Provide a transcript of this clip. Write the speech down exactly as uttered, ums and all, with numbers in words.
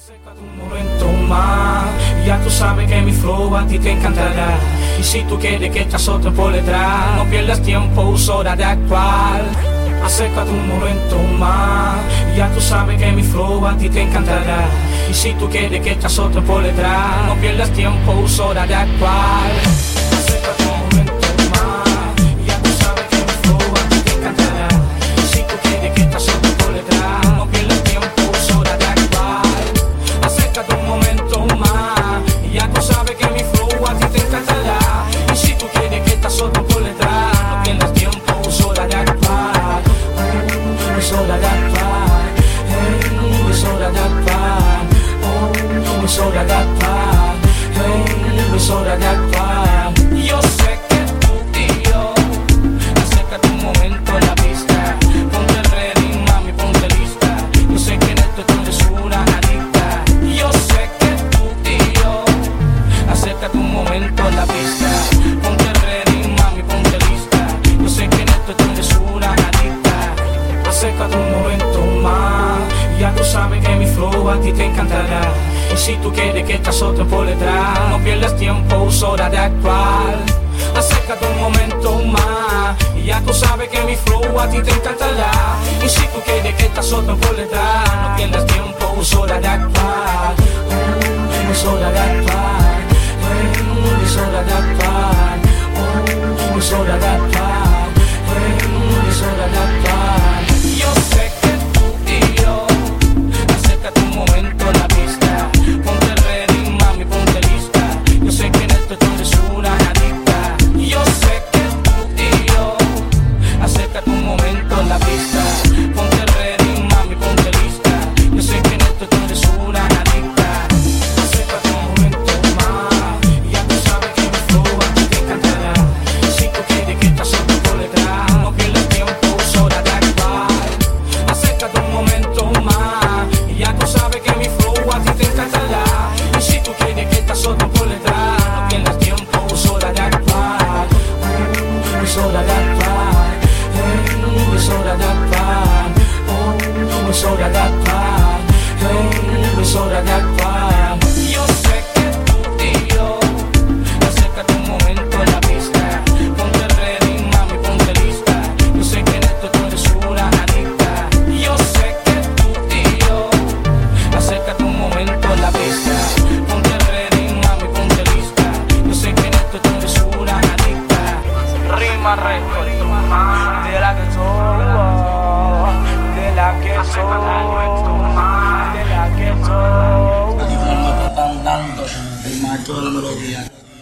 Acércate un momento más, ya tú sabes que mi flow a ti te encantará. Y si tú quieres que te azote por detrás, no pierdas tiempo, es hora de actuar. Acércate un momento más, ya tú sabes que mi flow a ti te encantará. Y si tú quieres que te azote por detrás, no pierdas tiempo, es hora de actuar. Acércate un momento más, ya tú sabes que mi flow a ti te encantará. Y si tú quieres que te azote por detrás, no pierdas tiempo, es hora de actuar. Acércate un momento más, ya tú sabes que mi flow a ti te encantará. Y si tú quieres que te azote por detrás, no pierdas tiempo, es hora de actuar. Oh, es hora de actuar. Hey, es hora de actuar. Oh, es hora de actuar. Hey, es hora de actuar. Yo sé que tú y yo, acércate un momento en la pista. Ponte ready, mami, ponte lista. Yo sé que en esto tú eres una adicta. Yo sé que tú y yo, acércate un momento en la pista. Ponte ready, mami, ponte lista. Yo sé que en esto tú eres una adicta. Acércate un momento más, ya tú sabes que mi flow a ti te encantará. Y si tú quieres que te azoten por detrás, no pierdas tiempo, es hora de actuar. Acércate un momento más, y ya tú sabes que mi flow a ti te encantará. Y si tú quieres que te azoten por detrás, no pierdas tiempo, es hora de actuar. Oh, es hora de actuar. Hey, es hora de actuar. Oh, es hora de actuar. Hey, es hora de actuar. Yo sé que tú y yo, acércate un momento en la pista. Ponte ready, mami, ponte lista. Yo sé que en esto tú eres una adicta. Yo sé que tú y yo, acércate un momento en la pista. Ponte ready, mami, ponte lista. Yo sé que en esto tú eres una adicta. Acércate un momento más, ya tú sabes que mi flow a ti te encantará. Si tú quieres que te azote por detrás, no pierdas tiempo, es hora de actuar. Acércate un momento más, y ya tú sabes que mi flow a ti te encantará. Y si tú quieres que te azoten por detrás, no pierdas tiempo, es hora de actuar. Oh, es hora de actuar. Hey, es hora de actuar. Oh, es hora de actuar. Hey, es hora de actuar. Yo sé que tú y yo, acércate un momento en la pista. Ponte ready, mami, ponte lista. Yo sé que en esto tú eres una adicta. Yo sé que tú y yo, acércate un momento en la pista. Ponte ready, mami, ponte lista. Yo sé que en esto tú eres una adicta. Rima récord, de la que soy, de la que soy, de la que soy. A ti no me están dando el maestro de la melodía.